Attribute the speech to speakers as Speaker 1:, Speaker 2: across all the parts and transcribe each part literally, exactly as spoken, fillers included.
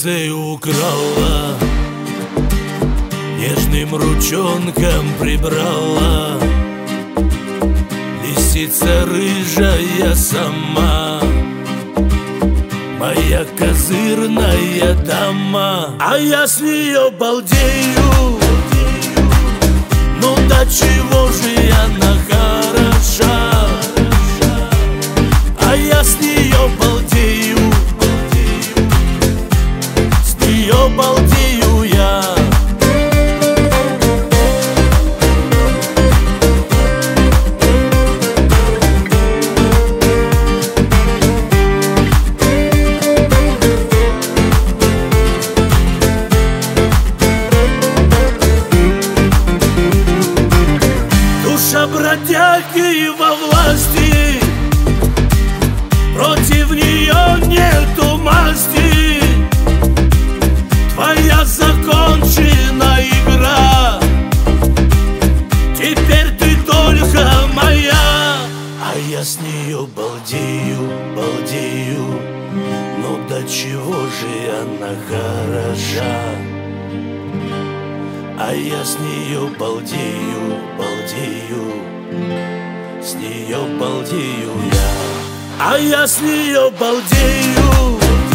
Speaker 1: сердце украла, нежным ручонком прибрала. Лисица рыжая сама, моя козырная дама. А я с нее балдею, ну до чего же она хороша. А я с нее балдею, с нее балдею я. Душа бродяги во власти, против нее нету масти. Твоя закончена игра, теперь ты только моя. А я с нее балдею, балдею, ну до чего же она хороша. А я с нее балдею, балдею, с нее балдею я. А я с нее балдею,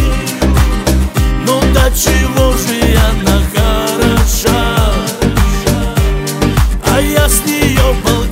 Speaker 1: ну до чего же она хороша. А я с нее балдею.